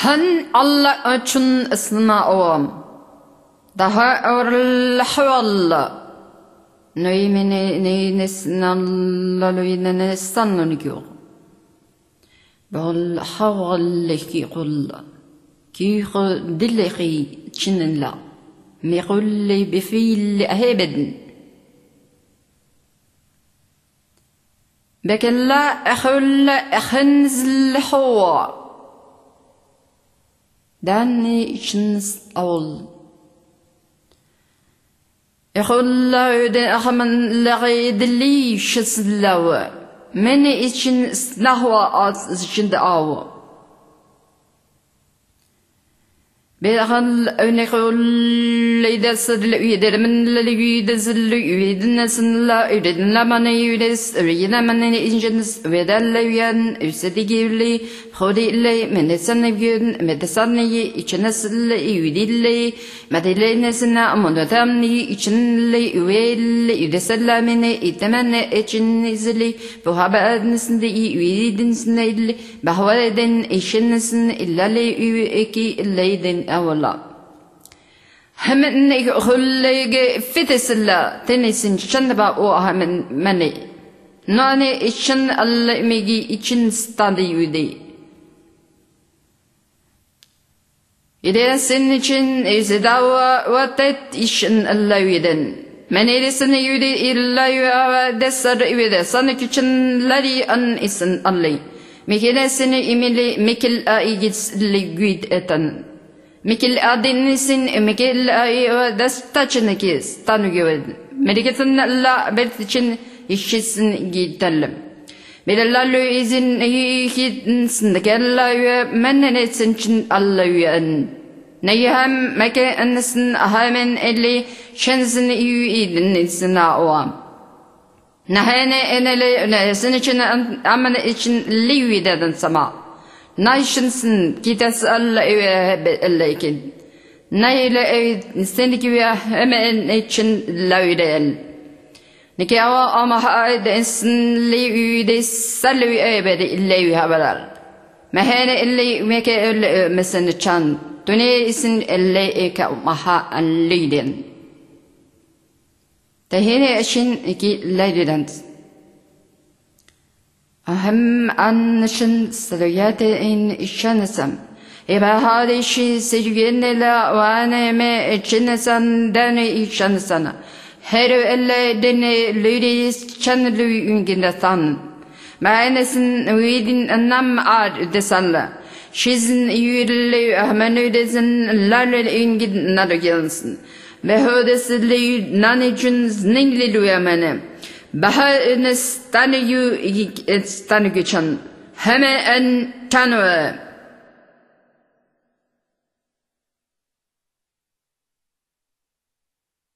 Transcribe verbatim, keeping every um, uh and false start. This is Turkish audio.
Han Allah için ısnağım. Daha ağırlı havalı. Nöymeni neynesinallalı nesanlık yok. Bol havalı ki kul. Ki dilli çinla. Meğulli bifil ahebedin. Bekella ahul ahnzl hawa. Dani içiniz ağol. Ehulla öde ahman lagi dilli şısıllawa. Meni için ıslahwa az içinde ağo. Berhal örneğulle sırlı üyederimin lüyde zilli üyedine sınla üyedinle bana üyedes üyedine manene inciniz üyedelle üyen üsedi girli hodiyle menesanne gün medesanneyi içine sırlı üyedille medeleynesine amonatamni içinle üyelle üyedesellamene itemenne içinizli bu habernesinde üyedinsine bahvaleden eşinnesin illale üyeki illeyden أولا هم إنك خلّيك فتسلا تنسين شنبا أو هم مني ناني إشن الله ميجي إشن ستادي يودي إذا سن إشن إزداوا وتت إشن الله يودن من إرسن يودي إلا يوا دسر يودا سنك إشن لري أن إسن الله مكلا سن إملي مكل أيجس اللي جود أتن Mikil adinisin mikil ayı destaçını kes tanıgöv. Meriketin Allah bertiçin işçisin gidelim. Bilallu izin hiçsin kella mennesin için Allah'ın. Neyhem meke annesin ahamen elli şensin iyidinsin ağam. Nahane enele nesin için aman için livideden sama. Naysınsın kitas Allah evleyken. Nayle seniki ve hemen için lavdel. Nikaya ama hadensin liüde sallu ebedi illa haber. Mahane illa meke mesela çan. Dünya isin illa eka maha alliden. Tehine için ki lavden. أهم أن شن سريات إن الشنسم إذا هذا الشيء سجين لا وأنا ما الشنسان دني الشنسان هرو إلا دني ليديس شن لي يمكن ثان ما نسن ويدين النام عاد دسالة شيزن يودلي أهمن يدزن لا يمكن نرجعسن بهودس لي نانجنز نينلي لويامنه Bahar stanıyu stanıgıçan hemen tanı